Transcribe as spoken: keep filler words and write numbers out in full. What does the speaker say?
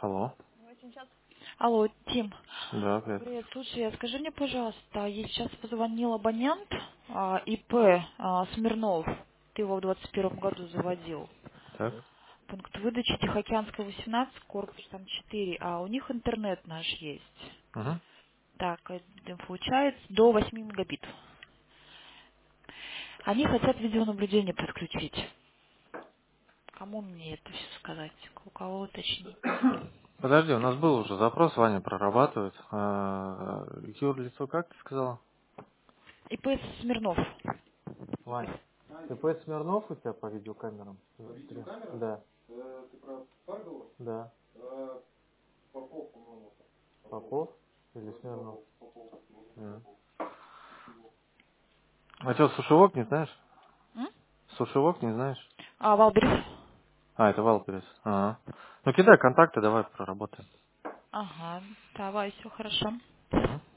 Алло. Очень часто. Алло, Тим. Да, привет. Привет, слушай, а скажи мне, пожалуйста, я сейчас позвонил абонент а, ИП а, Смирнов. Ты его в двадцать первом году заводил. Так. Пункт выдачи Тихоокеанская восемнадцать, корпус там четыре, а у них интернет наш есть. Угу. Так, э, получается до восьми мегабит. Они хотят видеонаблюдение подключить. Кому мне это все сказать? У кого уточнить? Подожди, у нас был уже запрос, Ваня прорабатывает. А, юрлицо, как ты сказала? ИП Смирнов. Вань, ты поэт Смирнов у тебя по видеокамерам? Три. Да. Да. Попов или Смирнов? М. А что, сушевок не знаешь? М? Сушевок не знаешь? А, Валберес? А, это Валперес. Ага. Ну кидай контакты, давай проработаем. Ага, давай, все хорошо. Мгм.